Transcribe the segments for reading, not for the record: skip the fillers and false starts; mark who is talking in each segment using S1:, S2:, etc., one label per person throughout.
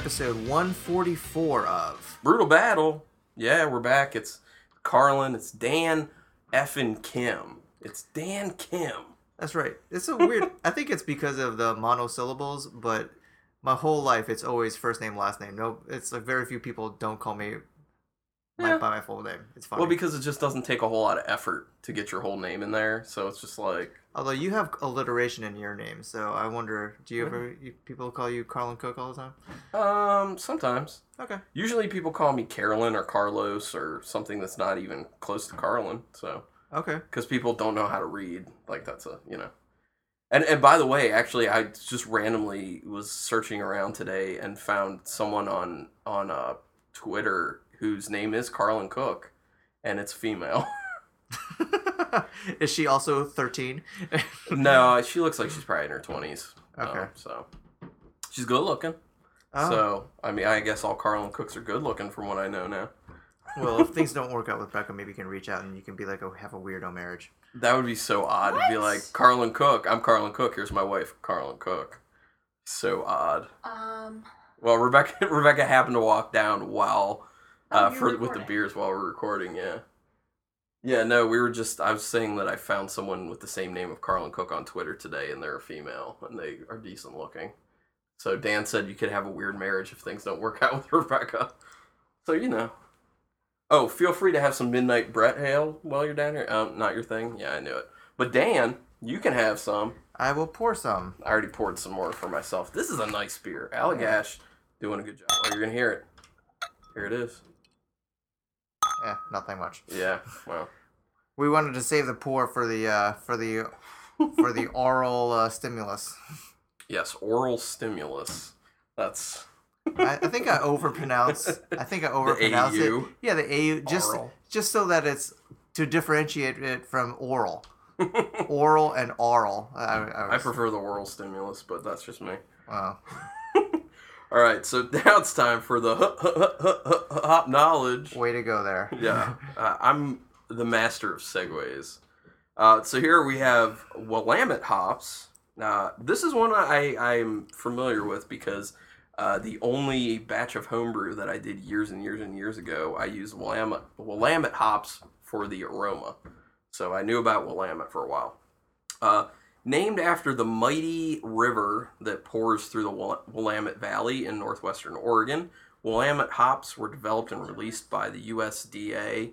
S1: episode 144 of
S2: Brutal Battle. Yeah, we're back. It's Carlin. It's Dan effing Kim. It's Dan Kim.
S1: That's right. It's a weird... I think it's because of the monosyllables, but my whole life it's always first name, last name. No, it's like very few people don't call me by my full name. It's fine.
S2: Well, because it just doesn't take a whole lot of effort to get your whole name in there, so it's just like...
S1: Although you have alliteration in your name, so I wonder, do you ever... people call you Carlin Cook all the
S2: time? Sometimes.
S1: Okay.
S2: Usually people call me Carolyn or Carlos or something that's not even close to Carlin, so...
S1: Okay.
S2: Because people don't know how to read. Like, that's a, you know... And by the way, actually, I just randomly was searching around today and found someone on Twitter whose name is Carlin Cook, and it's female.
S1: Is she also 13?
S2: No, she looks like she's probably in her 20s.
S1: Okay.
S2: So, she's good looking. Oh. So, I mean, I guess all Carlin Cooks are good looking from what I know now.
S1: Well, if things don't work out with Becca, maybe you can reach out and you can be like, oh, have a weirdo marriage.
S2: That would be so odd. What? To be like, Carlin Cook, I'm Carlin Cook, here's my wife, Carlin Cook. So odd. Well, Rebecca happened to walk down while... with the beers while we're recording, yeah. Yeah, no, I was saying that I found someone with the same name of Carlin Cook on Twitter today, and they're a female, and they are decent looking. So Dan said you could have a weird marriage if things don't work out with Rebecca. So, you know. Oh, feel free to have some Midnight Brett Ale while you're down here. Not your thing? Yeah, I knew it. But Dan, you can have some.
S1: I will pour some.
S2: I already poured some more for myself. This is a nice beer. Allagash doing a good job. Oh, you're going to hear it. Here it is.
S1: Yeah, nothing much.
S2: Yeah, well.
S1: We wanted to save the pour for the oral stimulus.
S2: Yes, oral stimulus. That's.
S1: I think I overpronounce. The
S2: AU?
S1: It. Yeah, the AU. Just so that it's to differentiate it from oral. Oral and oral.
S2: I prefer the oral stimulus, but that's just me.
S1: Wow.
S2: All right, so now it's time for the hop knowledge.
S1: Way to go there.
S2: Yeah, I'm the master of segues. So here we have Willamette hops. This is one I'm familiar with because the only batch of homebrew that I did years and years and years ago, I used Willamette hops for the aroma. So I knew about Willamette for a while. Named after the mighty river that pours through the Willamette Valley in northwestern Oregon, Willamette hops were developed and released by the USDA.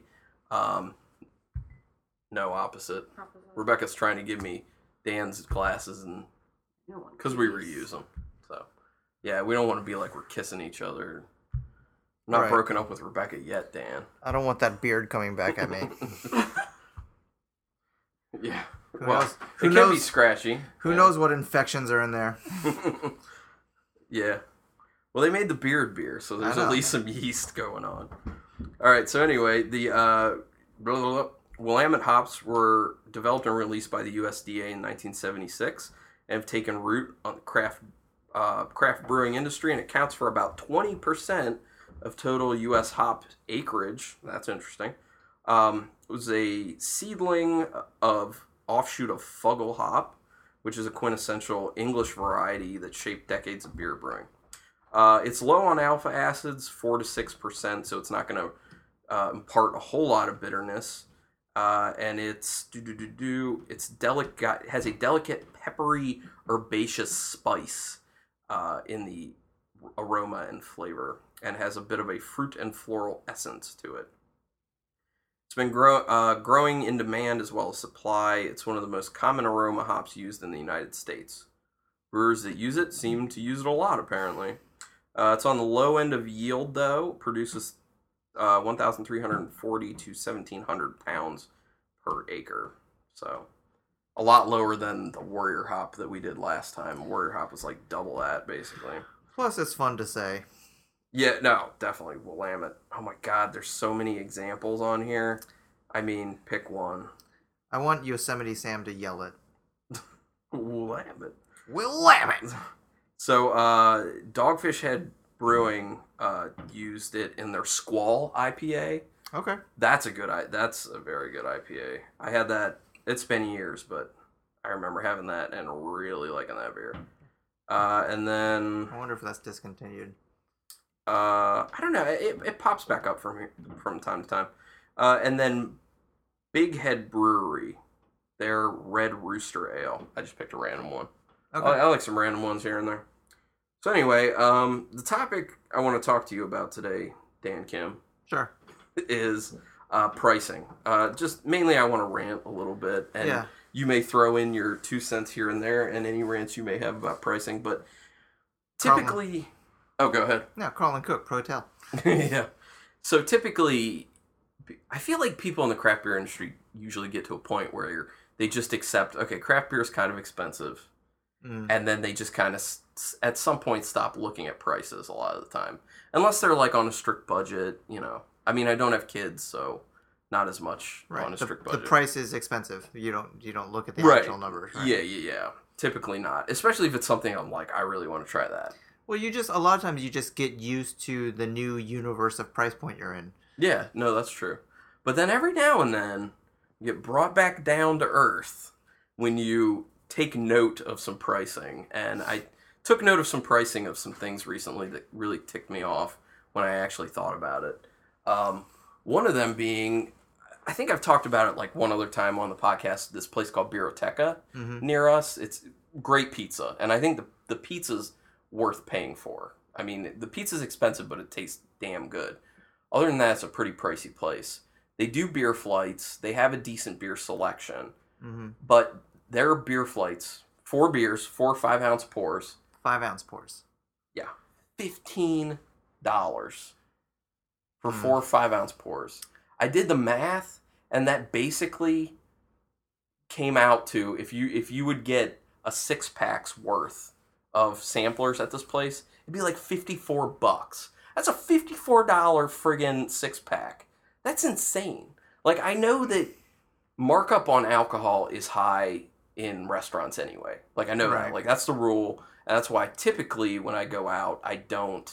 S2: No, opposite. Rebecca's trying to give me Dan's glasses, and because we reuse them. So, yeah, we don't want to be like we're kissing each other. I'm not broken up with Rebecca yet, Dan.
S1: I don't want that beard coming back at me.
S2: Yeah. It can be scratchy.
S1: Who knows what infections are in there?
S2: Yeah. Well, they made the beard beer, so there's at least some yeast going on. All right, so anyway, the Willamette hops were developed and released by the USDA in 1976 and have taken root on the craft brewing industry, and it counts for about 20% of total U.S. hop acreage. That's interesting. It was a seedling offshoot of Fuggle hop, which is a quintessential English variety that shaped decades of beer brewing. It's low on alpha acids, 4 to 6%, so it's not going to impart a whole lot of bitterness. And it's has a delicate, peppery, herbaceous spice in the aroma and flavor, and has a bit of a fruit and floral essence to it. It's been growing in demand as well as supply. It's one of the most common aroma hops used in the United States. Brewers that use it seem to use it a lot, apparently. It's on the low end of yield, though. Produces 1,340 to 1,700 pounds per acre. So, a lot lower than the Warrior hop that we did last time. Warrior hop was like double that, basically.
S1: Plus, it's fun to say.
S2: Yeah, no, definitely Willamette. Oh my God, there's so many examples on here. I mean, pick one.
S1: I want Yosemite Sam to yell it.
S2: Willamette.
S1: Willamette!
S2: So, Dogfish Head Brewing used it in their Squall IPA.
S1: Okay.
S2: That's a very good IPA. I had that, it's been years, but I remember having that and really liking that beer. And then...
S1: I wonder if that's discontinued.
S2: I don't know. It pops back up for me from time to time. And then Big Head Brewery, their Red Rooster Ale. I just picked a random one. Okay. I like some random ones here and there. So anyway, the topic I want to talk to you about today, Dan Kim,
S1: sure,
S2: is pricing. Just mainly I want to rant a little bit, and you may throw in your 2 cents here and there, and any rants you may have about pricing. But typically, go ahead.
S1: No, Carl and Cook, Pro Tell.
S2: Yeah. So typically, I feel like people in the craft beer industry usually get to a point where they just accept, okay, craft beer is kind of expensive. And then they just kind of, at some point, stop looking at prices a lot of the time. Unless they're, like, on a strict budget, you know. I mean, I don't have kids, so not as much on a strict budget.
S1: The price is expensive. You don't look at the actual numbers, right?
S2: Yeah. Typically not. Especially if it's something I'm like, I really want to try that.
S1: Well, a lot of times you just get used to the new universe of price point you're in.
S2: Yeah, no, that's true. But then every now and then, you get brought back down to earth when you take note of some pricing. And I took note of some pricing of some things recently that really ticked me off when I actually thought about it. One of them being, I think I've talked about it like one other time on the podcast, this place called Beeroteca near us. It's great pizza. And I think the pizza's worth paying for. I mean, the pizza's expensive, but it tastes damn good. Other than that, it's a pretty pricey place. They do beer flights. They have a decent beer selection. But their beer flights, 4 beers, 4 5-ounce pours.
S1: 5-ounce pours.
S2: Yeah. $15 for 4 5-ounce pours. I did the math, and that basically came out to, if you would get a 6-pack's worth of samplers at this place, it'd be like $54. That's a $54 friggin' 6-pack. That's insane. Like, I know that markup on alcohol is high in restaurants anyway. Like, I know that. Like, that's the rule. And that's why typically when I go out, I don't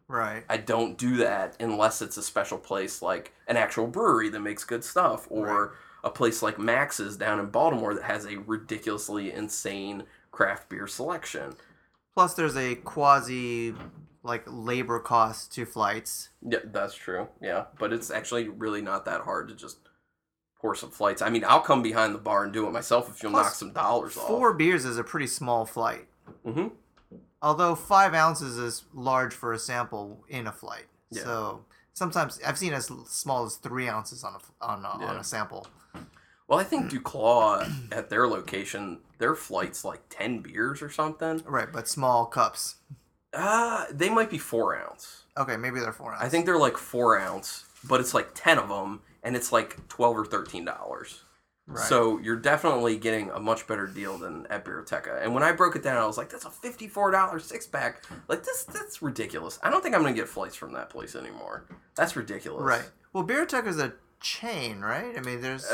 S2: do that unless it's a special place like an actual brewery that makes good stuff, or a place like Max's down in Baltimore that has a ridiculously insane craft beer selection.
S1: Plus, there's a quasi labor cost to flights.
S2: Yeah, that's true. Yeah, but it's actually really not that hard to just pour some flights. I mean, I'll come behind the bar and do it myself if you'll knock some dollars off.
S1: 4 beers is a pretty small flight. Although 5 ounces is large for a sample in a flight. Yeah. So sometimes I've seen as small as 3 ounces on a sample.
S2: Well, I think Duclaw at their location, their flight's like 10 beers or something.
S1: Right, but small cups.
S2: They might be 4 ounce.
S1: Okay, maybe they're 4 ounce.
S2: I think they're like 4 ounce, but it's like 10 of them, and it's like $12 or $13. Right. So you're definitely getting a much better deal than at Beeroteca. And when I broke it down, I was like, that's a $54 6-pack. Like, that's ridiculous. I don't think I'm going to get flights from that place anymore. That's ridiculous.
S1: Right. Well, Beeroteca is a chain, right? I mean, there's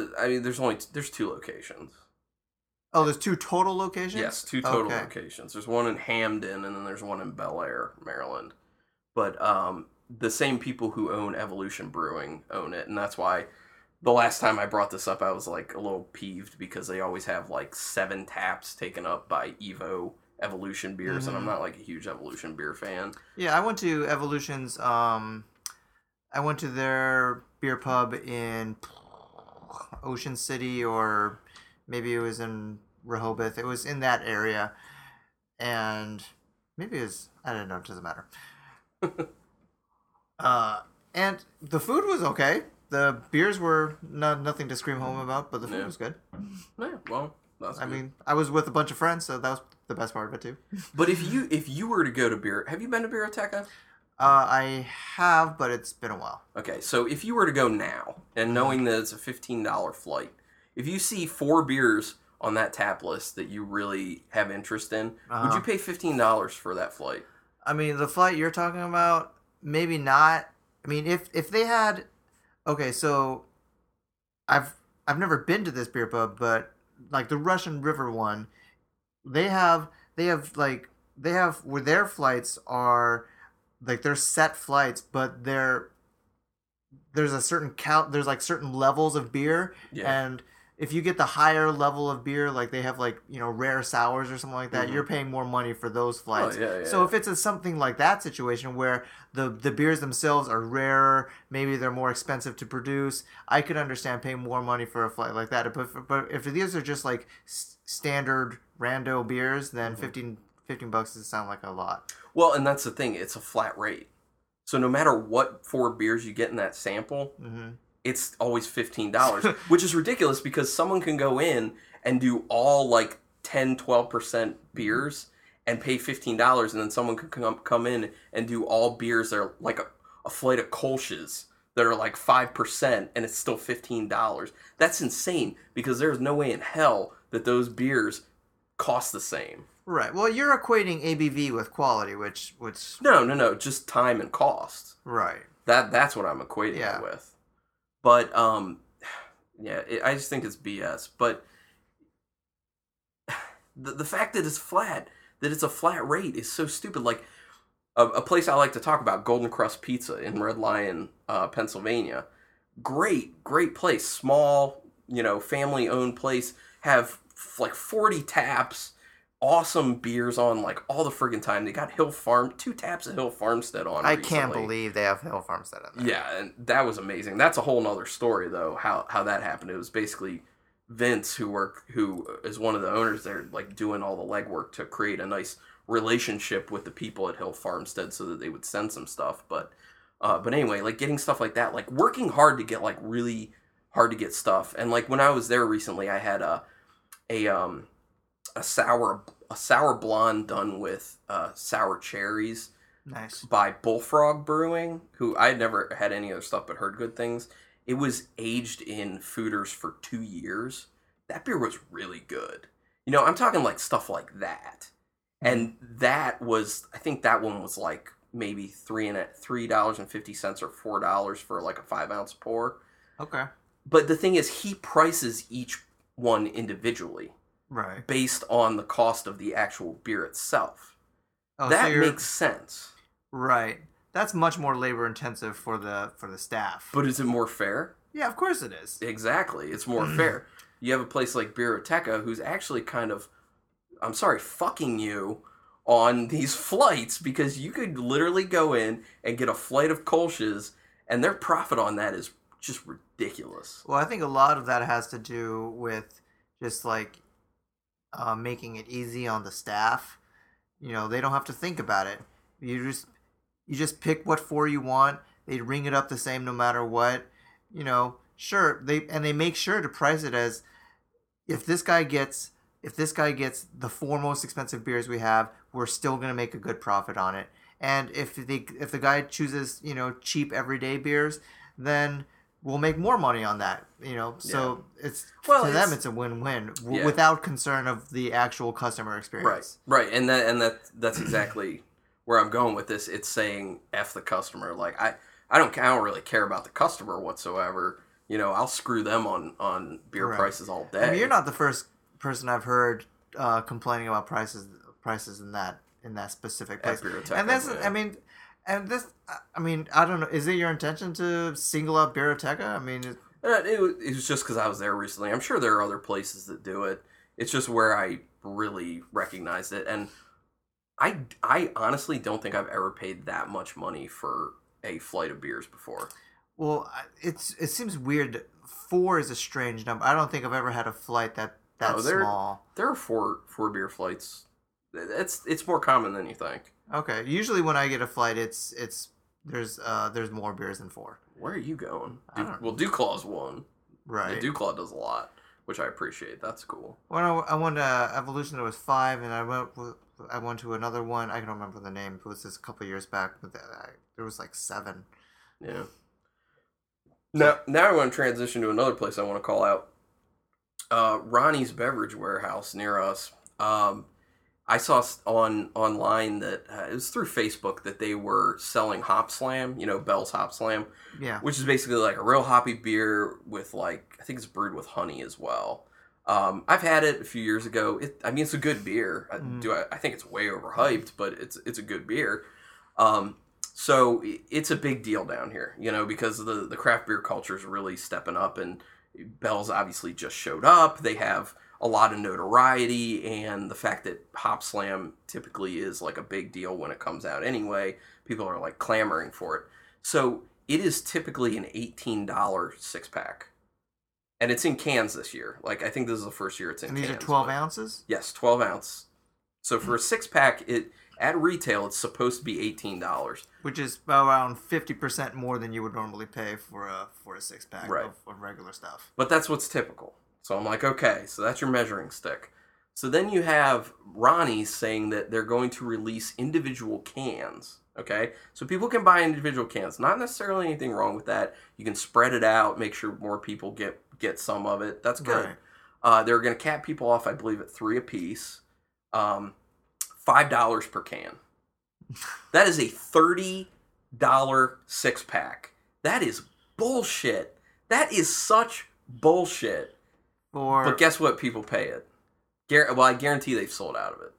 S2: 2 locations.
S1: Oh, there's 2 total locations?
S2: Yes, 2 total locations. There's one in Hamden, and then there's one in Bel Air, Maryland. But the same people who own Evolution Brewing own it, and that's why the last time I brought this up, I was like a little peeved because they always have like 7 taps taken up by Evo Evolution beers, and I'm not like a huge Evolution beer fan.
S1: Yeah, I went to Evolution's. I went to their beer pub in Ocean City, or maybe it was in Rehoboth. It was in that area, and maybe it was. I don't know. It doesn't matter. And the food was okay. The beers were nothing to scream home about, but the food was good.
S2: Yeah, well, that's good.
S1: I mean, I was with a bunch of friends, so that was the best part of it too.
S2: But if you were to go to have you been to Beeroteca?
S1: I have, but it's been a while.
S2: Okay, so if you were to go now, and knowing that it's a $15 flight, if you see 4 beers on that tap list that you really have interest in, would you pay $15 for that flight?
S1: I mean, the flight you're talking about, maybe not. I mean, if they had. Okay, so I've never been to this beer pub, but like the Russian River one, they have where their flights are like they're set flights, but there's a certain there's like certain levels of beer, and if you get the higher level of beer, like they have like, you know, rare sours or something like that, you're paying more money for those flights. So if it's something like that situation where the beers themselves are rarer, maybe they're more expensive to produce, I could understand paying more money for a flight like that. But if these are just like standard rando beers, then $15 doesn't sound like a lot.
S2: Well, and that's the thing. It's a flat rate. So no matter what 4 beers you get in that sample, it's always $15, which is ridiculous because someone can go in and do all like 10, 12% beers and pay $15, and then someone can come in and do all beers that are like a flight of Kolsch's that are like 5%, and it's still $15. That's insane because there's no way in hell that those beers cost the same.
S1: Right. Well, you're equating ABV with quality, which
S2: No, just time and cost.
S1: Right.
S2: That's what I'm equating it with. But I just think it's BS. But the fact that it's flat, that it's a flat rate, is so stupid. Like a place I like to talk about, Golden Crust Pizza in Red Lion, Pennsylvania. Great place, small, family-owned place. Have like 40 taps. Awesome beers on like all the friggin' time. They got 2 taps of Hill Farmstead on.
S1: I can't believe they have Hill Farmstead on there.
S2: Yeah, and that was amazing. That's a whole nother story though. How that happened. It was basically Vince who is one of the owners there, like doing all the legwork to create a nice relationship with the people at Hill Farmstead so that they would send some stuff. But anyway, like getting stuff like that, like working hard to get like really hard to get stuff. And like when I was there recently, I had a sour blonde done with sour cherries.
S1: Nice. By
S2: Bullfrog Brewing, who I had never had any other stuff but heard good things. It was aged in foeders for 2 years. That beer was really good. I'm talking like stuff like that. And that was, I think that one was like maybe $3.50 or $4 for like a 5-ounce pour.
S1: Okay.
S2: But the thing is, he prices each one individually.
S1: Right.
S2: Based on the cost of the actual beer itself. Oh, that makes sense.
S1: Right. That's much more labor intensive for the staff.
S2: But is it more fair?
S1: Yeah, of course it is.
S2: Exactly. It's more fair. You have a place like Beeroteca who's actually kind of, fucking you on these flights because you could literally go in and get a flight of Kolsch's and their profit on that is just ridiculous.
S1: Well, I think a lot of that has to do with just like making it easy on the staff. They don't have to think about it. You just pick what 4 you want. They ring it up the same no matter what. Sure, they make sure to price it as if this guy gets the 4 most expensive beers we have, we're still going to make a good profit on it. And if the guy chooses, cheap everyday beers, then we'll make more money on that, So to them it's a win-win without concern of the actual customer experience.
S2: Right, and that's exactly where I'm going with this. It's saying F the customer. Like I don't really care about the customer whatsoever. I'll screw them on beer prices all day.
S1: I mean, you're not the first person I've heard complaining about prices in that specific place. And that's I don't know. Is it your intention to single out Beeroteca? I mean,
S2: it was just because I was there recently. I'm sure there are other places that do it. It's just where I really recognized it, and I honestly don't think I've ever paid that much money for a flight of beers before.
S1: Well, it seems weird. 4 is a strange number. I don't think I've ever had a flight that small.
S2: There are four beer flights. It's more common than you think.
S1: Okay. Usually when I get a flight, there's more beers than 4.
S2: Where are you going? DuClaw's one.
S1: Right.
S2: Yeah, DuClaw does a lot, which I appreciate. That's cool.
S1: When I went to Evolution, it was 5, and I went to another one. I don't remember the name. It was just a couple of years back. But there was like 7.
S2: Yeah. Now I want to transition to another place I want to call out. Ronnie's Beverage Warehouse near us. I saw online that it was through Facebook that they were selling Hop Slam, Bell's Hop Slam.
S1: Yeah.
S2: Which is basically like a real hoppy beer with I think it's brewed with honey as well. I've had it a few years ago. It's a good beer. I think it's way overhyped, but it's a good beer. So it's a big deal down here, because the craft beer culture is really stepping up, and Bell's obviously just showed up. They have a lot of notoriety, and the fact that Hop Slam typically is like a big deal when it comes out anyway, people are like clamoring for it. So it is typically an $18 6-pack. And it's in cans this year. Like, I think this is the first year it's in cans.
S1: And these are 12 ounces?
S2: Yes, 12 ounce. So for a 6-pack, at retail, it's supposed to be $18.
S1: Which is around 50% more than you would normally pay for a 6-pack
S2: right.
S1: of regular stuff.
S2: But that's what's typical. So I'm like, okay, so that's your measuring stick. So then you have Ronnie's saying that they're going to release individual cans. Okay? So people can buy individual cans. Not necessarily anything wrong with that. You can spread it out, make sure more people get some of it. That's good. Right. They're going to cap people off, I believe, at 3 apiece. $5 per can. That is a $30 6-pack. That is bullshit. That is such bullshit. But guess what? People pay it. Well, I guarantee they've sold out of it.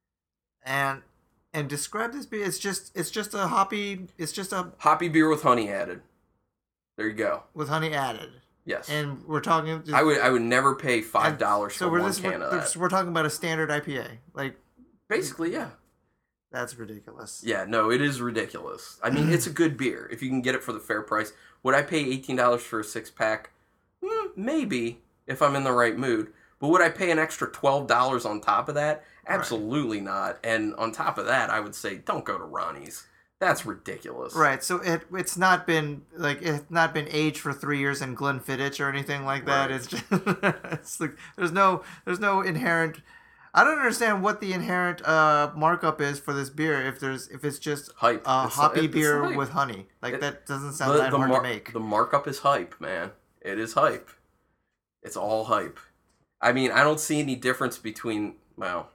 S1: And describe this beer. It's just a hoppy. It's just a
S2: hoppy beer with honey added. There you go.
S1: With honey added.
S2: Yes.
S1: And we're talking.
S2: I would never pay $5 for one can of that.
S1: So we're talking about a standard IPA, like.
S2: Basically, yeah.
S1: That's ridiculous.
S2: Yeah, no, it is ridiculous. I mean, it's a good beer if you can get it for the fair price. Would I pay $18 for a 6-pack? Maybe, if I'm in the right mood. But would I pay an extra $12 on top of that? Absolutely not. And on top of that, I would say don't go to Ronnie's. That's ridiculous.
S1: Right. So it's not been aged for 3 years in Glenfiddich or anything like that. Right. It's just it's like there's no inherent. I don't understand what the inherent markup is for this beer. If it's just
S2: hype,
S1: hoppy beer with honey, like that doesn't sound that hard to make.
S2: The markup is hype, man. It is hype. It's all hype. I mean, I don't see any difference between that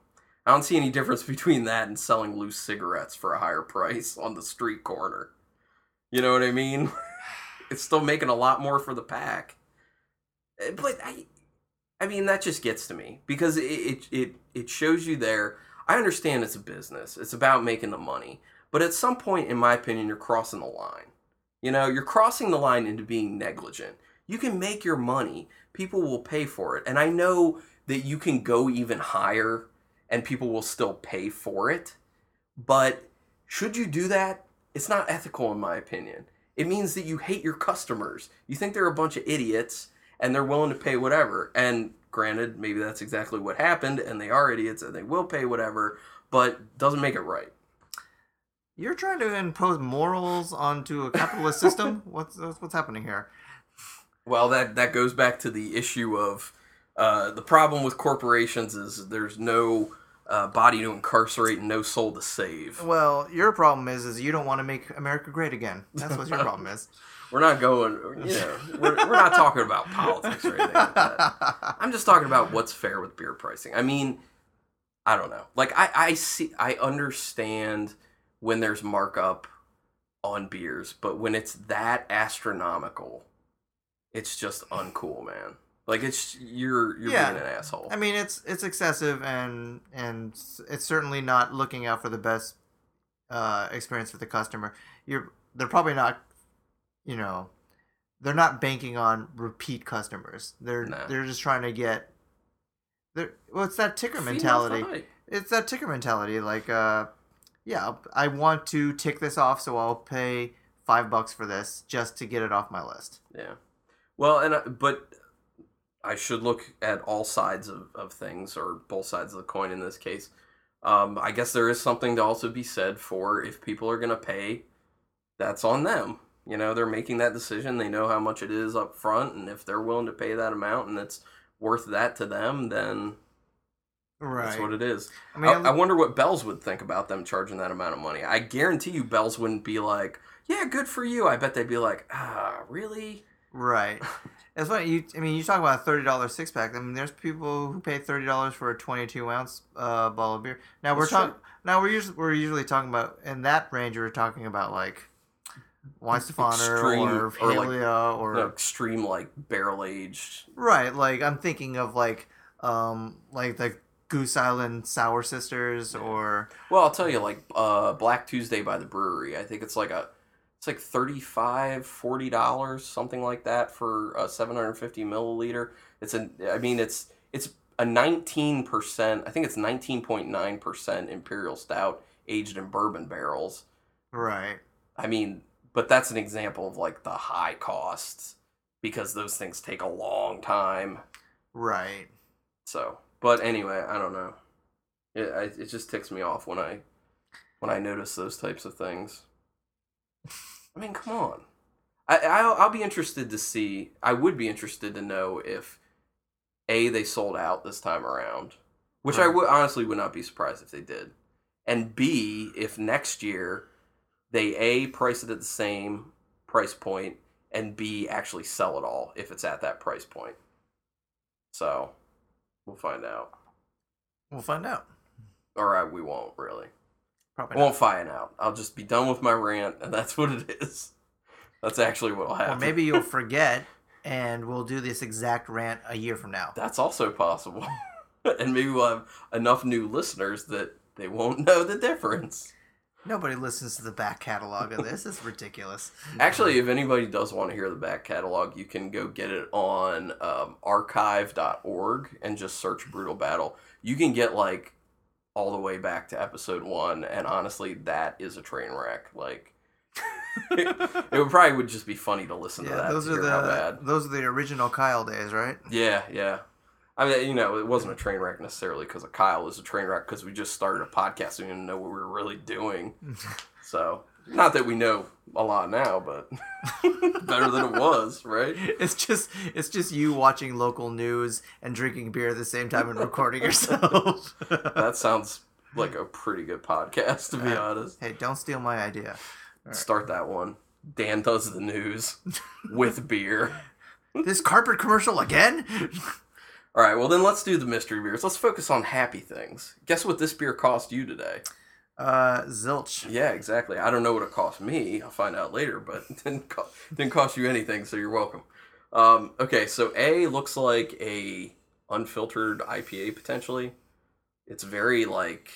S2: and selling loose cigarettes for a higher price on the street corner. You know what I mean? It's still making a lot more for the pack. But I mean, that just gets to me because it shows you there. I understand it's a business. It's about making the money. But at some point, in my opinion, you're crossing the line. You know, you're crossing the line into being negligent. You can make your money. People will pay for it. And I know that you can go even higher and people will still pay for it. But should you do that? It's not ethical, in my opinion. It means that you hate your customers. You think they're a bunch of idiots and they're willing to pay whatever. And granted, maybe that's exactly what happened and they are idiots and they will pay whatever, but doesn't make it right.
S1: You're trying to impose morals onto a capitalist system? What's happening here?
S2: Well, that goes back to the issue of the problem with corporations is there's no body to incarcerate and no soul to save.
S1: Well, your problem is you don't want to make America great again. That's what your problem is.
S2: We're not going, we're not talking about politics or anything like that. I'm just talking about what's fair with beer pricing. I mean, I don't know. Like, I understand when there's markup on beers, but when it's that astronomical, it's just uncool, man. Like, you're being an asshole.
S1: I mean, it's excessive, and it's certainly not looking out for the best experience for the customer. They're probably not, they're not banking on repeat customers. They're just trying to get. It's that ticker mentality. It's that ticker mentality. Like, I want to tick this off, so I'll pay $5 for this just to get it off my list.
S2: Yeah. Well, but I should look at all sides of things, or both sides of the coin in this case. I guess there is something to also be said for if people are going to pay, that's on them. They're making that decision. They know how much it is up front, and if they're willing to pay that amount and it's worth that to them, then that's what it is. I mean, I wonder what Bell's would think about them charging that amount of money. I guarantee you Bell's wouldn't be like, yeah, good for you. I bet they'd be like, really?
S1: Right. It's funny. You talk about a $30 6-pack. I mean, there's people who pay $30 for a 22-ounce bottle of beer. Now we're usually talking about in that range. We're talking about like Weihenstephaner or Helia or
S2: extreme like barrel aged.
S1: Right. Like I'm thinking of like the Goose Island Sour Sisters or.
S2: Well, I'll tell you, like Black Tuesday by the brewery. I think it's like It's like $35, $40, something like that for a 750 milliliter. It's a 19%. I think it's 19.9% imperial stout aged in bourbon barrels.
S1: Right.
S2: I mean, but that's an example of like the high costs because those things take a long time.
S1: Right.
S2: So, but anyway, I don't know. It just ticks me off when I notice those types of things. I mean, come on. I'll be interested to see. I would be interested to know if they sold out this time around, which I would honestly would not be surprised if they did, and B, if next year they price it at the same price point, and B, actually sell it all if it's at that price point. So we'll find out.
S1: We'll find out.
S2: Or we won't really.
S1: Probably
S2: won't find out. I'll just be done with my rant, and that's what it is. That's actually what will happen.
S1: Or maybe you'll forget, and we'll do this exact rant a year from now.
S2: That's also possible. And maybe we'll have enough new listeners that they won't know the difference.
S1: Nobody listens to the back catalog of this. It's ridiculous.
S2: Actually, if anybody does want to hear the back catalog, you can go get it on archive.org and just search Brutal Battle. You can get like all the way back to episode 1, and honestly, that is a train wreck. Like, it would just be funny to listen to that.
S1: Those are the original Kyle days, right?
S2: Yeah. I mean, it wasn't a train wreck necessarily because of Kyle. It was a train wreck because we just started a podcast and we didn't know what we were really doing. So, not that we know a lot now, but better than it was, right?
S1: It's just you watching local news and drinking beer at the same time and recording yourself.
S2: That sounds like a pretty good podcast, to be honest.
S1: Hey, don't steal my idea.
S2: Right. Start that one. Dan does the news with beer.
S1: This carpet commercial again?
S2: All right, well then let's do the mystery beers. Let's focus on happy things. Guess what this beer cost you today?
S1: Zilch.
S2: Yeah, exactly. I don't know what it cost me. I'll find out later, but it didn't cost you anything, so you're welcome. Okay, so A looks like a unfiltered IPA potentially. It's very like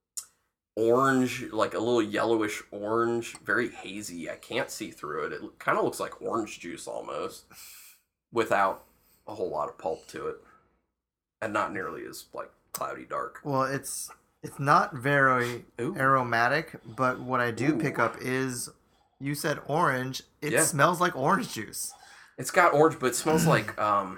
S2: orange, like a little yellowish orange, very hazy. I can't see through it. It kind of looks like orange juice almost, without a whole lot of pulp to it, and not nearly as like cloudy dark.
S1: Well, it's not very aromatic, but what I do pick up is, you said orange. It smells like orange juice.
S2: It's got orange, but it smells like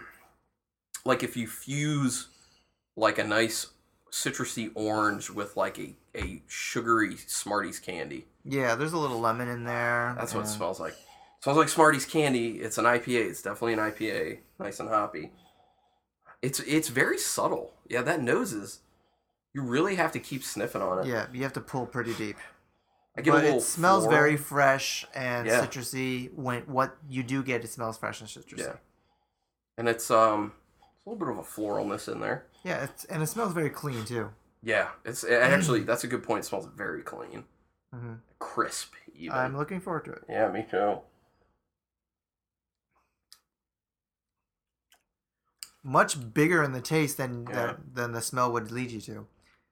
S2: if you fuse like a nice citrusy orange with like a sugary Smarties candy.
S1: Yeah, there's a little lemon in there.
S2: That's what it smells like. It smells like Smarties candy. It's an IPA. It's definitely an IPA. Nice and hoppy. It's very subtle. Yeah, that nose is... You really have to keep sniffing on it.
S1: Yeah, you have to pull pretty deep.
S2: But
S1: it smells very fresh and citrusy. What you do get, it smells fresh and citrusy.
S2: Yeah. And it's a little bit of a floralness in there.
S1: Yeah, and it smells very clean too.
S2: Yeah, actually that's a good point. It smells very clean, crisp. Even.
S1: I'm looking forward to it.
S2: Yeah, me too.
S1: Much bigger in the taste than the smell would lead you to.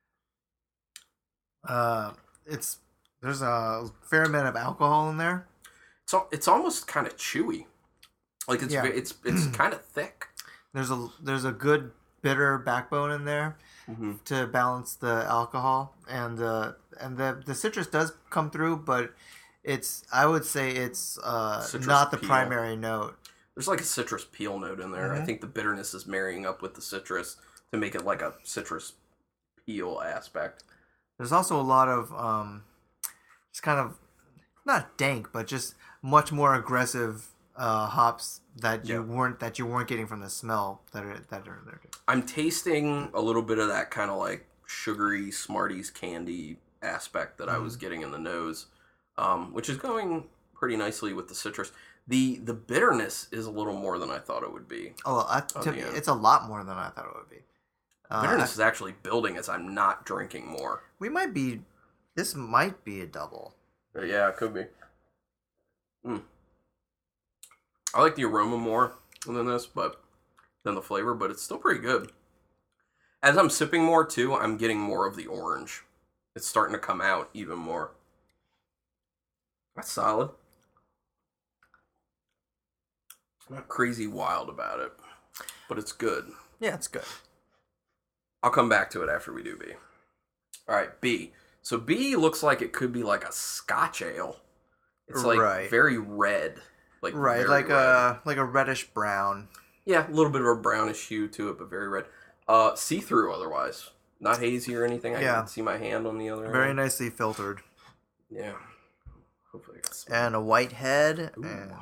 S1: There's a fair amount of alcohol in there.
S2: So it's almost kind of chewy, like it's kind of thick.
S1: There's a good bitter backbone in there to balance the alcohol, and the citrus does come through, but I would say it's not the primary note.
S2: There's like a citrus peel note in there. I think the bitterness is marrying up with the citrus to make it like a citrus peel aspect.
S1: There's also a lot of just kind of not dank, but just much more aggressive hops that you weren't getting from the smell that are there.
S2: I'm tasting a little bit of that kind of like sugary Smarties candy aspect that I was getting in the nose, which is going pretty nicely with the citrus. The bitterness is a little more than I thought it would be.
S1: It's a lot more than I thought it would be.
S2: Bitterness is actually building as I'm not drinking more.
S1: This might be a double.
S2: Yeah, it could be. I like the aroma more than the flavor, but it's still pretty good. As I'm sipping more too, I'm getting more of the orange. It's starting to come out even more. That's solid. I'm not crazy wild about it, but it's good.
S1: Yeah, it's good.
S2: I'll come back to it after we do B. All right, B. So B looks like it could be like a Scotch ale. It's like very red. Like
S1: right,
S2: like
S1: a reddish brown.
S2: Yeah, a little bit of a brownish hue to it, but very red. See-through otherwise. Not hazy or anything. I can see my hand on the other end.
S1: Very nicely filtered.
S2: Yeah. Hopefully I can smell
S1: and a white head. And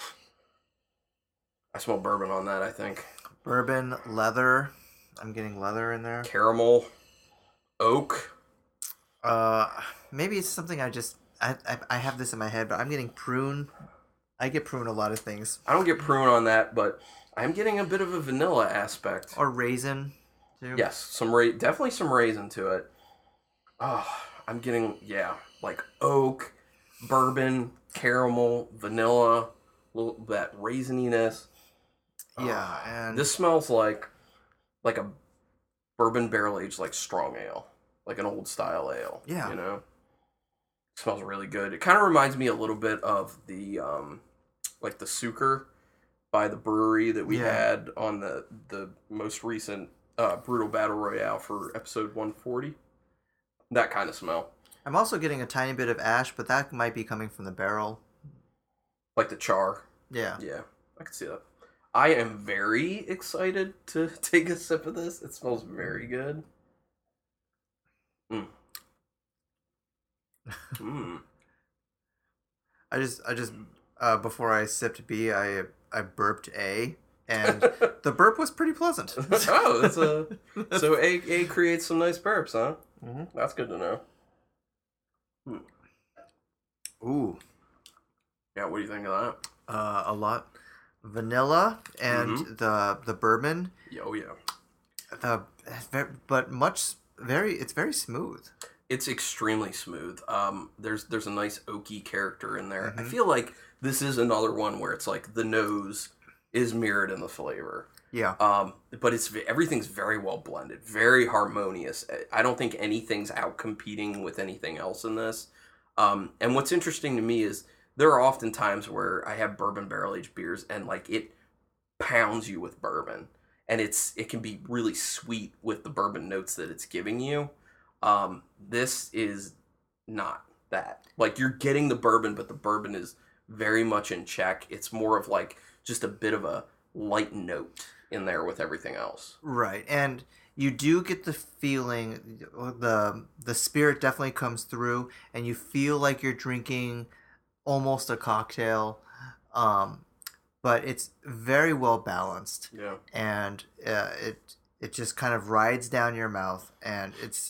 S2: I smell bourbon on that, I think.
S1: Bourbon, leather. I'm getting leather in there.
S2: Caramel. Oak.
S1: Maybe it's something I have this in my head, but I'm getting prune. I get prune a lot of things.
S2: I don't get prune on that, but I'm getting a bit of a vanilla aspect.
S1: Or raisin, too.
S2: Yes, definitely some raisin to it. Oh, I'm getting, like oak, bourbon, caramel, vanilla, that raisininess.
S1: Yeah, and
S2: this smells like a bourbon barrel aged like strong ale, like an old style ale.
S1: Yeah,
S2: you know, it smells really good. It kind of reminds me a little bit of the like the Suker by the brewery that we had on the most recent Brutal Battle Royale for episode 140. That kind of smell.
S1: I'm also getting a tiny bit of ash, but that might be coming from the barrel.
S2: Like the char.
S1: Yeah.
S2: Yeah, I can see that. I am very excited to take a sip of this. It smells very good.
S1: I just before I sipped B, I burped A, and the burp was pretty pleasant.
S2: So A creates some nice burps, huh? Mm-hmm. That's good to know.
S1: Ooh.
S2: Yeah, what do you think of
S1: that? A lot. Vanilla and the bourbon.
S2: Oh yeah.
S1: It's very smooth.
S2: It's extremely smooth. There's a nice oaky character in there. I feel like this is another one where it's like the nose is mirrored in the flavor.
S1: Yeah.
S2: But everything's very well blended, very harmonious. I don't think anything's out competing with anything else in this. And what's interesting to me is there are often times where I have bourbon barrel aged beers and like it pounds you with bourbon, and it can be really sweet with the bourbon notes that it's giving you. This is not that. Like you're getting the bourbon, but the bourbon is very much in check. It's more of like just a bit of a light note in there with everything else.
S1: Right, and you do get the feeling the spirit definitely comes through, and you feel like you're drinking almost a cocktail, but it's very well balanced.
S2: Yeah, and
S1: it just kind of rides down your mouth, and it's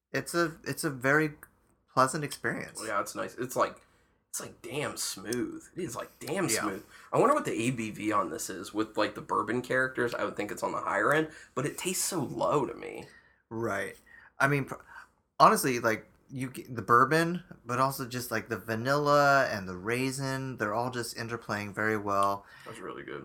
S1: a very pleasant experience.
S2: Yeah, it's nice. It's like damn smooth. It is like damn smooth. I wonder what the ABV on this is with like the bourbon characters. I would think it's on the higher end, but it tastes so low to me.
S1: Right. I mean, honestly, like you get the bourbon, but also just like the vanilla and the raisin, they're all just interplaying very well.
S2: That's really good.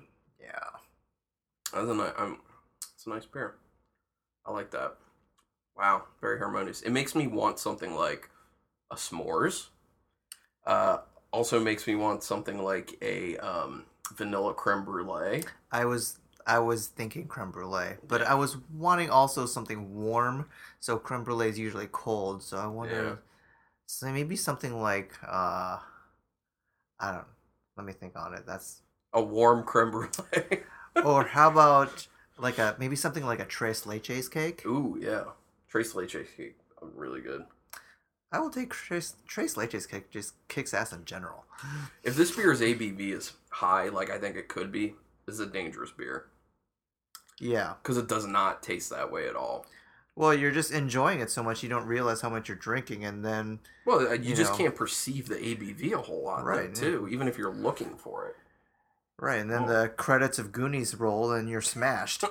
S1: Yeah.
S2: It's a nice beer. I like that. Wow, very harmonious. It makes me want something like a s'mores. Also makes me want something like a vanilla creme brulee. I was thinking creme brulee, but I was wanting also something warm. So creme brulee is usually cold, so I wonder. So maybe something like I don't. Let me think on it. That's a warm creme brulee.
S1: Or how about maybe something like a tres leches cake?
S2: Ooh yeah, tres leches cake, really good.
S1: I will take Tres Leches cake. Just kicks ass in general.
S2: If this beer's ABV is high, like I think it could be, this is a dangerous beer.
S1: Yeah.
S2: Because it does not taste that way at all.
S1: Well, you're just enjoying it so much you don't realize how much you're drinking, and then...
S2: Well, you just can't perceive the ABV a whole lot, right, too, even if you're looking for it.
S1: Right, and then the credits of Goonies roll, and you're smashed.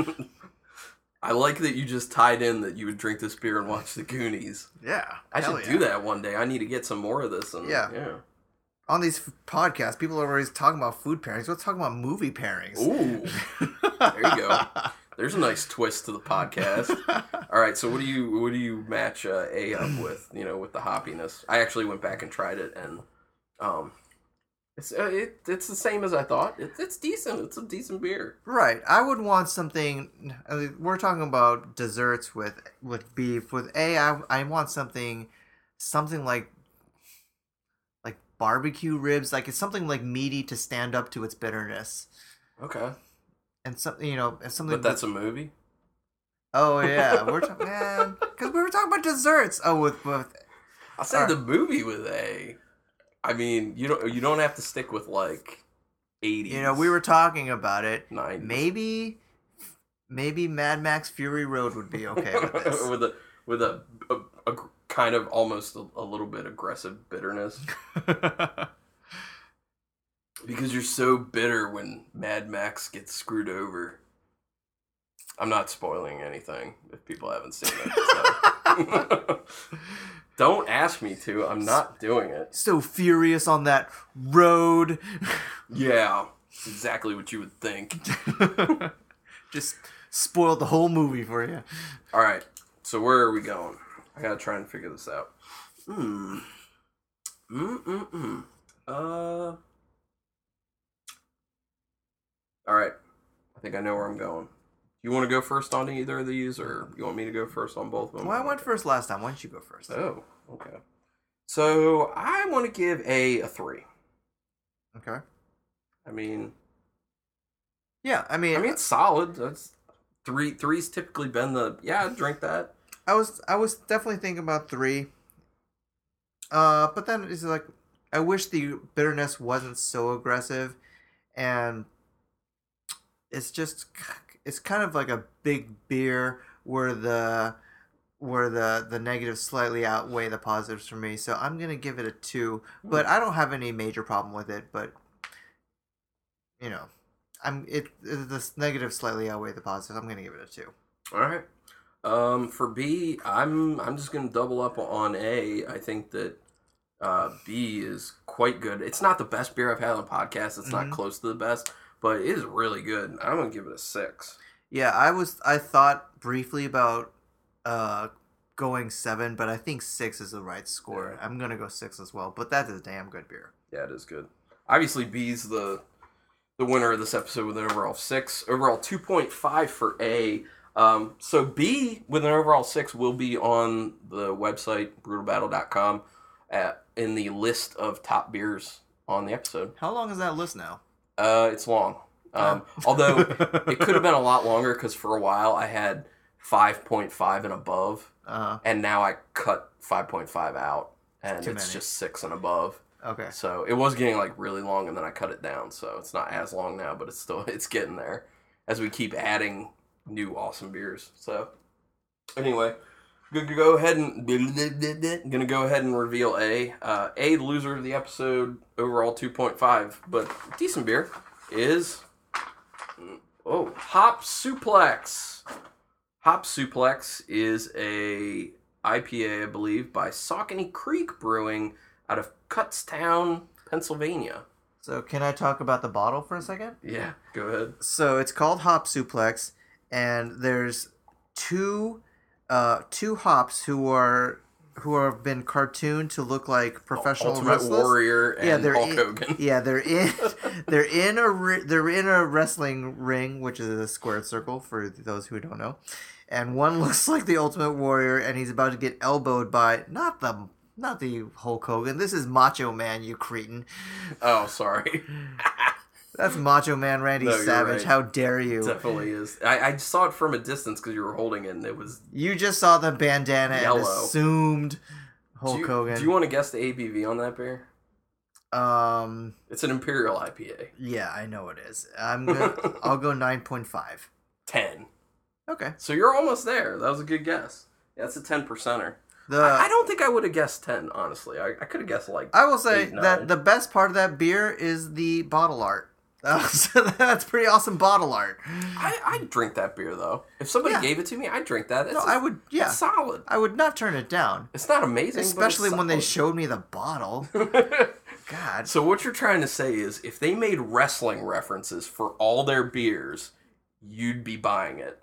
S2: I like that you just tied in that you would drink this beer and watch the Goonies.
S1: Yeah.
S2: I should do that one day. I need to get some more of this. Yeah.
S1: On these podcasts, people are always talking about food pairings. Let's talk about movie pairings.
S2: Ooh. There you go. There's a nice twist to the podcast. All right, so what do you match A up with, with the hoppiness? I actually went back and tried it, and It's the same as I thought. It's decent. It's a decent beer.
S1: Right. I would want something. We're talking about desserts with beef. With I want something like barbecue ribs. Like it's something like meaty to stand up to its bitterness.
S2: Okay.
S1: And something and something.
S2: But that's a movie.
S1: Oh yeah, we're talking man because we were talking about desserts. Oh, with
S2: I'll say the movie with A. I mean, you don't have to stick with like 80s.
S1: We were talking about it.
S2: 90s.
S1: Maybe Mad Max Fury Road would be okay with this.
S2: with a kind of almost a little bit aggressive bitterness. Because you're so bitter when Mad Max gets screwed over. I'm not spoiling anything if people haven't seen it. So. Don't ask me to. I'm not doing it.
S1: So furious on that road.
S2: Yeah, it's exactly what you would think.
S1: Just spoiled the whole movie for you.
S2: All right, so where are we going? I gotta try and figure this out. All right, I think I know where I'm going. You want to go first on either of these, or you want me to go first on both of them?
S1: Well, I went first last time. Why don't you go first?
S2: Oh, okay. So I want to give a 3.
S1: Okay.
S2: I mean,
S1: it's
S2: solid. That's three's typically been the I'd drink that.
S1: I was definitely thinking about 3. But then it's like I wish the bitterness wasn't so aggressive, and it's kind of like a big beer where the negatives slightly outweigh the positives for me. So I'm gonna give it a 2. But I don't have any major problem with it. But the negatives slightly outweigh the positives. I'm gonna give it a 2.
S2: All right. For B, I'm just gonna double up on A. I think that B is quite good. It's not the best beer I've had on the podcast. It's not close to the best, but it is really good. I'm gonna give it a 6.
S1: Yeah, I thought briefly about going 7, but I think 6 is the right score. Yeah. I'm gonna go 6 as well, but that is a damn good beer.
S2: Yeah, it is good. Obviously, B's the winner of this episode with an overall 6. Overall 2.5 for A. So B with an overall 6 will be on the website brutalbattle.com in the list of top beers on the episode.
S1: How long is that list now?
S2: It's long. Although it could have been a lot longer because for a while I had 5.5 and above, and now I cut 5.5 out, and it's just 6 and above.
S1: Okay.
S2: So it was getting like really long, and then I cut it down, so it's not as long now, but it's getting there as we keep adding new awesome beers. So anyway, gonna go ahead and reveal A. A, the loser of the episode, overall 2.5, but decent beer is Hop Suplex. Hop Suplex is a IPA, I believe, by Saucony Creek Brewing out of Kutztown, Pennsylvania.
S1: So can I talk about the bottle for a second?
S2: Yeah, go ahead.
S1: So it's called Hop Suplex, and there's two hops who have been cartooned to look like professional
S2: Ultimate
S1: wrestlers.
S2: Warrior and Hulk Hogan.
S1: Yeah, they're in a wrestling ring, which is a squared circle for those who don't know. And one looks like the Ultimate Warrior, and he's about to get elbowed by not the Hulk Hogan. This is Macho Man, you cretin.
S2: Oh, sorry.
S1: That's Macho Man Randy Savage. Right. How dare you?
S2: It definitely is. I saw it from a distance because you were holding it, and it was...
S1: You just saw the bandana yellow. And assumed Hulk Hogan.
S2: Do you want to guess the ABV on that beer? It's an Imperial IPA.
S1: Yeah, I know it is. I'll go 9.5.
S2: 10.
S1: Okay.
S2: So you're almost there. That was a good guess. Yeah, that's a 10%er. I don't think I would have guessed 10, honestly. I could have guessed like
S1: I will say
S2: 8,
S1: that the best part of that beer is the bottle art. That's pretty awesome bottle art.
S2: I'd drink that beer, though. If somebody gave it to me, I'd drink that.
S1: I would. Yeah,
S2: it's solid.
S1: I would not turn it down.
S2: It's not amazing,
S1: especially
S2: but
S1: when they showed me the bottle. God.
S2: So what you're trying to say is, if they made wrestling references for all their beers, you'd be buying it.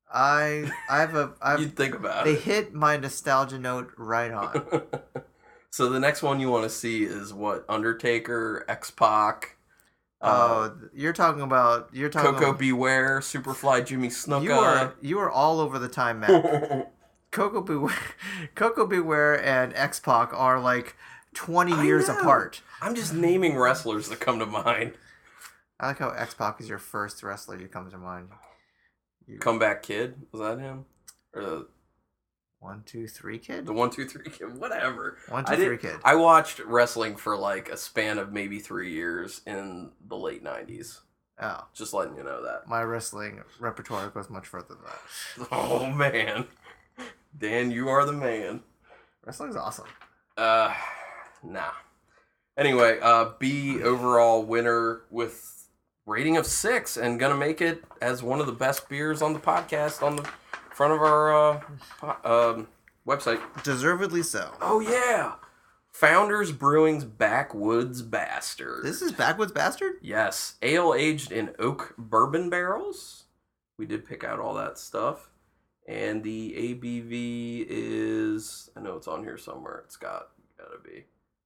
S1: You'd
S2: think about
S1: it.
S2: They
S1: hit my nostalgia note right on.
S2: So the next one you want to see is what? Undertaker, X-Pac.
S1: You're talking about
S2: Coco Beware, Superfly Jimmy Snuka.
S1: You are all over the time map. Coco Beware and X-Pac are like 20 years apart.
S2: I'm just naming wrestlers that come to mind.
S1: I like how X-Pac is your first wrestler who comes to mind.
S2: Comeback Kid? Was that him? Or the
S1: 1, 2, 3 Kid?
S2: The 1, 2, 3 Kid, whatever.
S1: 1, 2, 3 Kid.
S2: I watched wrestling for like a span of maybe 3 years in the late 90s.
S1: Oh.
S2: Just letting you know that.
S1: My wrestling repertoire goes much further than that.
S2: Oh, man. Dan, you are the man.
S1: Wrestling's awesome.
S2: Nah. Anyway, B overall winner with rating of 6 and gonna make it as one of the best beers on the podcast on the front of our website.
S1: Deservedly so.
S2: Oh, yeah. Founders Brewing's Backwoods Bastard.
S1: This is Backwoods Bastard?
S2: Yes. Ale aged in oak bourbon barrels. We did pick out all that stuff. And the ABV is, I know it's on here somewhere. It's gotta be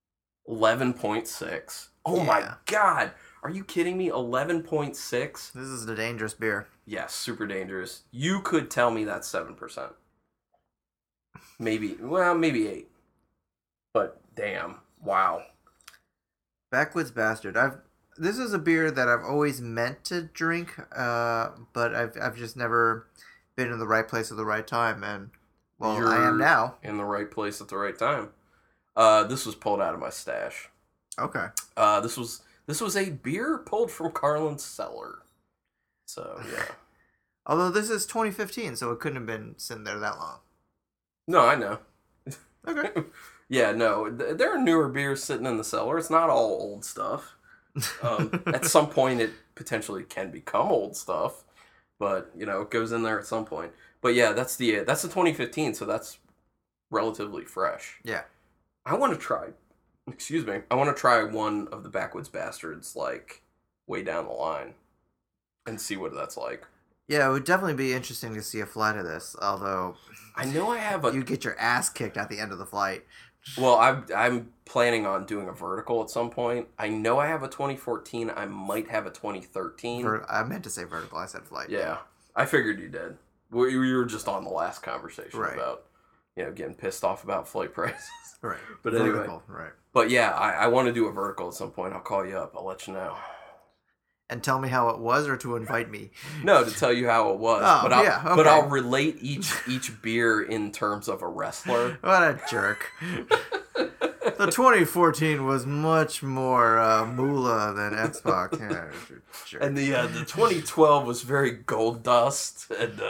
S2: 11.6. Oh my God. Are you kidding me? 11.6?
S1: This is a dangerous beer.
S2: Yes, super dangerous. You could tell me that's 7%. Maybe 8. But damn, wow.
S1: Backwoods Bastard. This is a beer that I've always meant to drink, but I've just never been in the right place at the right time, and I am now
S2: in the right place at the right time. This was pulled out of my stash.
S1: Okay.
S2: This was a beer pulled from Carlin's cellar. So yeah.
S1: Although this is 2015, so it couldn't have been sitting there that long.
S2: No, I know.
S1: Okay.
S2: Yeah, no, there are newer beers sitting in the cellar. It's not all old stuff. At some point, it potentially can become old stuff, but it goes in there at some point. But yeah, that's the 2015, so that's relatively fresh.
S1: Yeah,
S2: I want to try. Excuse me. I want to try one of the Backwoods Bastards, like way down the line, and see what that's like.
S1: Yeah, it would definitely be interesting to see a flight of this. Although
S2: I know I have
S1: you get your ass kicked at the end of the flight.
S2: Well, I'm planning on doing a vertical at some point. I know I have a 2014. I might have a 2013.
S1: I meant to say vertical. I said flight.
S2: Yeah, I figured you did. We were just on the last conversation about getting pissed off about flight prices.
S1: Right.
S2: But
S1: vertical,
S2: anyway,
S1: right.
S2: But yeah, I want to do a vertical at some point. I'll call you up. I'll let you know.
S1: And tell me how it was, or to invite me?
S2: No, to tell you how it was.
S1: Oh,
S2: but
S1: okay.
S2: But I'll relate each beer in terms of a wrestler.
S1: What a jerk. The 2014 was much more moolah than X-Pac. Yeah, jerk.
S2: And the 2012 was very Gold Dust. And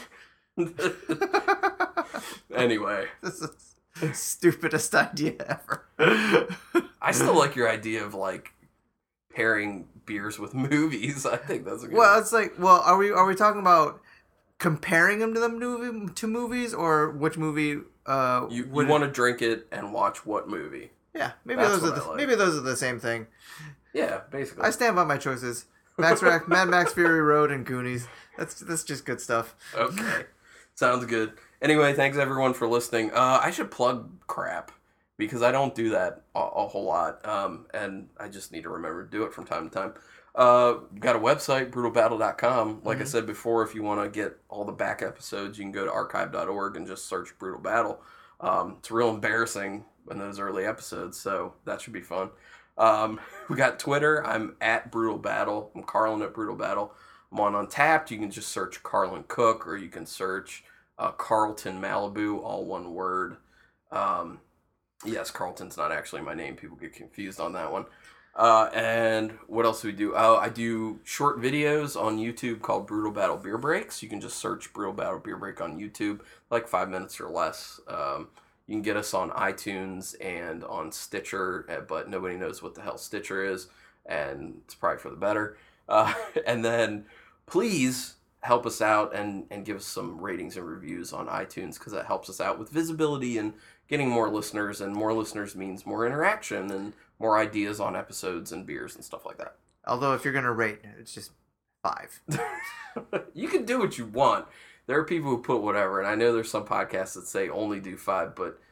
S2: anyway.
S1: This is the stupidest idea ever.
S2: I still like your idea of like pairing beers with movies. I think that's a good
S1: Well, it's like, are we talking about comparing them to movies, or which movie?
S2: You want to drink it and watch what movie?
S1: Yeah, maybe those are the same thing.
S2: Yeah, basically.
S1: I stand by my choices. Mad Max Fury Road and Goonies. That's just good stuff.
S2: Okay, sounds good. Anyway, thanks everyone for listening. I should plug crap, because I don't do that a whole lot, and I just need to remember to do it from time to time. We've got a website, brutalbattle.com. Like I said before, if you want to get all the back episodes, you can go to archive.org and just search Brutal Battle. It's real embarrassing in those early episodes, so that should be fun. We got Twitter. I'm at Brutal Battle. I'm Carlin at Brutal Battle. I'm on Untapped. You can just search Carlin Cook, or you can search Carlton Malibu, all one word. Yes, Carlton's not actually my name. People get confused on that one. And what else do we do? I do short videos on YouTube called Brutal Battle Beer Breaks. You can just search Brutal Battle Beer Break on YouTube, like 5 minutes or less. You can get us on iTunes and on Stitcher, but nobody knows what the hell Stitcher is, and it's probably for the better. And then please help us out and give us some ratings and reviews on iTunes, because that helps us out with visibility and getting more listeners, and more listeners means more interaction and more ideas on episodes and beers and stuff like that.
S1: Although if you're going to rate, it's just 5.
S2: You can do what you want. There are people who put whatever, and I know there's some podcasts that say only do 5, but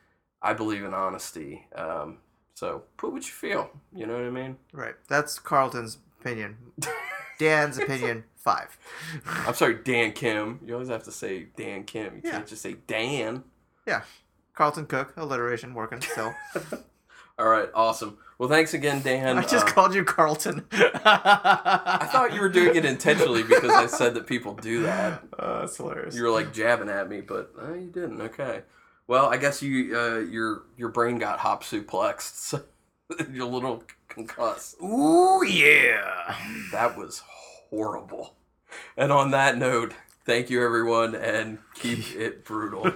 S2: I believe in honesty. So put what you feel. You know what I mean?
S1: Right. That's Carlton's opinion. Dan's opinion, 5.
S2: I'm sorry, Dan Kim. You always have to say Dan Kim. You can't just say Dan.
S1: Yeah. Carlton Cook, alliteration working still.
S2: All right, awesome. Well, thanks again, Dan.
S1: I just called you Carlton.
S2: I thought you were doing it intentionally because I said that people do that.
S1: That's hilarious.
S2: You were like jabbing at me, but you didn't. Okay. Well, I guess your brain got hop suplexed. So you're a little concussed.
S1: Ooh, yeah.
S2: That was horrible. And on that note, thank you, everyone, and keep it brutal.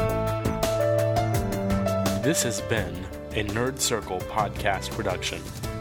S3: This has been a Nerd Circle podcast production.